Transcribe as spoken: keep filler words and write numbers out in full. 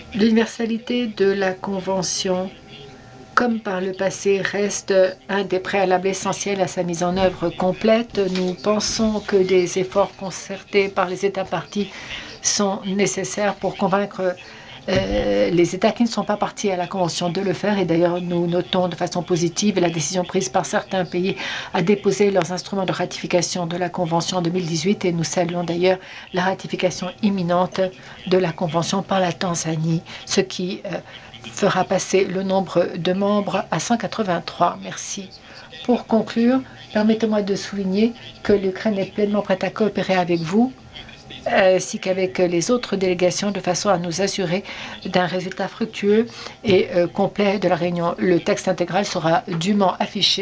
L'universalité de la Convention, comme par le passé, reste un des préalables essentiels à sa mise en œuvre complète. Nous pensons que des efforts concertés par les États parties sont nécessaires pour convaincre euh, les États qui ne sont pas partis à la Convention de le faire. Et d'ailleurs, nous notons de façon positive la décision prise par certains pays à déposer leurs instruments de ratification de la Convention en deux mille dix-huit. Et nous saluons d'ailleurs la ratification imminente de la Convention par la Tanzanie, ce qui euh, fera passer le nombre de membres à cent quatre-vingt-trois. Merci. Pour conclure, permettez-moi de souligner que l'Ukraine est pleinement prête à coopérer avec vous ainsi qu'avec les autres délégations de façon à nous assurer d'un résultat fructueux et euh, complet de la réunion. Le texte intégral sera dûment affiché